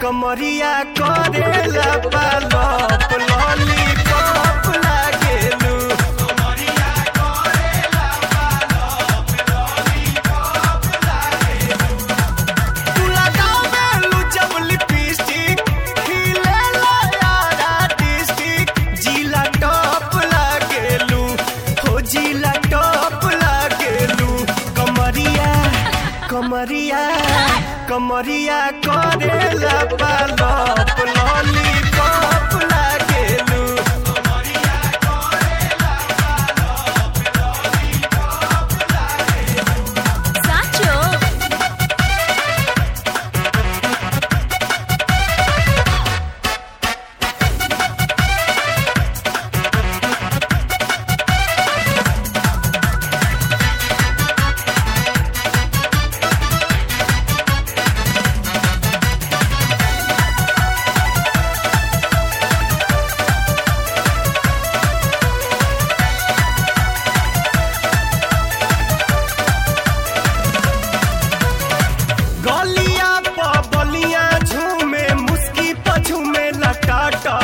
कमरिया करेला पालप लॉलीपॉप लागेलू। कमरिया करेला पालप लॉलीपॉप लागेलू। तू लगावेलू जब लिपस्टिक खिलेला यारा डिस्ट्रिक्ट जिला टॉप लागेलू हो जिला टॉप लागेलू। कमरिया कमरिया कमरिया करेला पालप लॉलीपॉप लागेलू। कमरिया करेला पालप लॉलीपॉप लागेलू। साचो गलिया प बलिया झूमे मुस्की प झूमे लटाटा।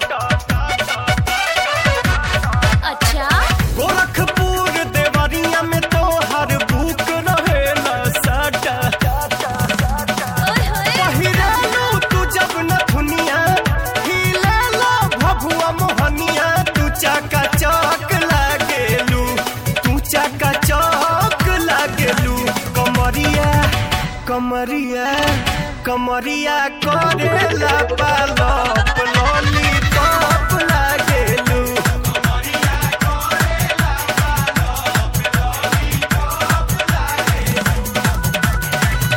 अच्छा गोरखपुर देवरिया में तो हर बुक रहेला साटा। ओए होए पहिरालू तू जब नथुनिया हिलेला भभुआ मोहनिया। तू चाका चौक लागेलू तू चाका चौक लागेलू। कमरिया कमरिया कमरिया करेला पालप लॉलीपॉप लागेलू। कमरिया करेला पालप लॉलीपॉप लागेलू।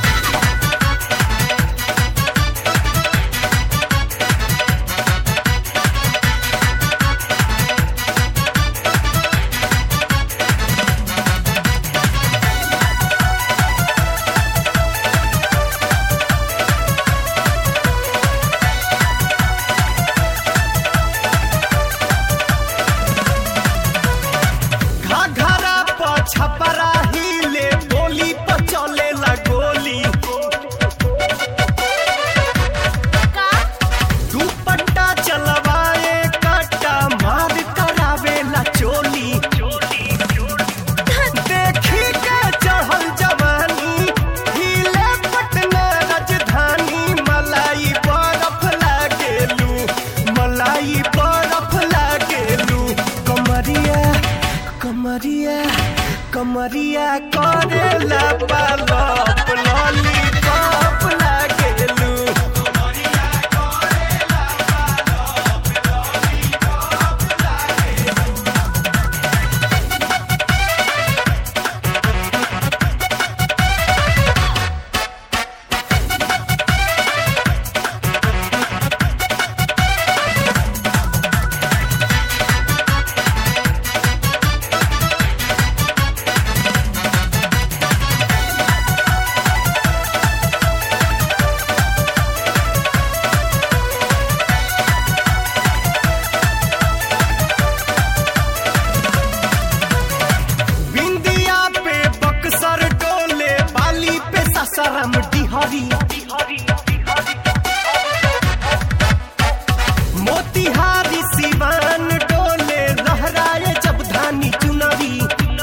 घाघरा प छपरा हिले बोली प चलेला गोली। का दुपट्टा चलवाए काटा मार करावेला चोली। देखी के चढ़ल जवानी हिले पटना राजधानी। मलाई बरफ लागेलू मलाई बरफ लागेलू। कमरिया कमरिया कमरिया करेला पालप लॉलीपॉप लागेलू। कमरिया करेला पालप लॉलीपॉप लागेलू। बिंदिया पे बक्सर डोले बाली पे ससरम डिहरी। मोतिहारी सिवान डोले लहराए जब धानी चुनरी।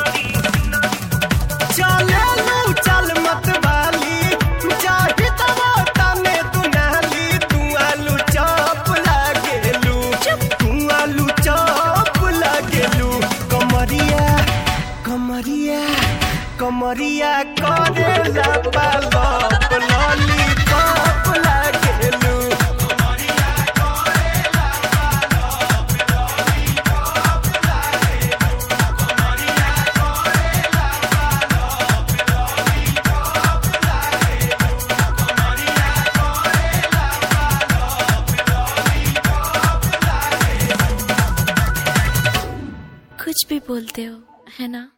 चलेलू चल मत वाली चाहे तवा तने दुनाली। तू आलू चॉप लागेलू तू आलू चॉप लागेलू। कमरिया कमरिया कमरिया करेला पालप लॉलीपॉप लागेलू। कमरिया करेला पालप लॉलीपॉप लागेलू। कमरिया करेला पालप लॉलीपॉप लागेलू। कमरिया करेला पालप लॉलीपॉप लागेलू। कुछ भी बोलते हो है ना।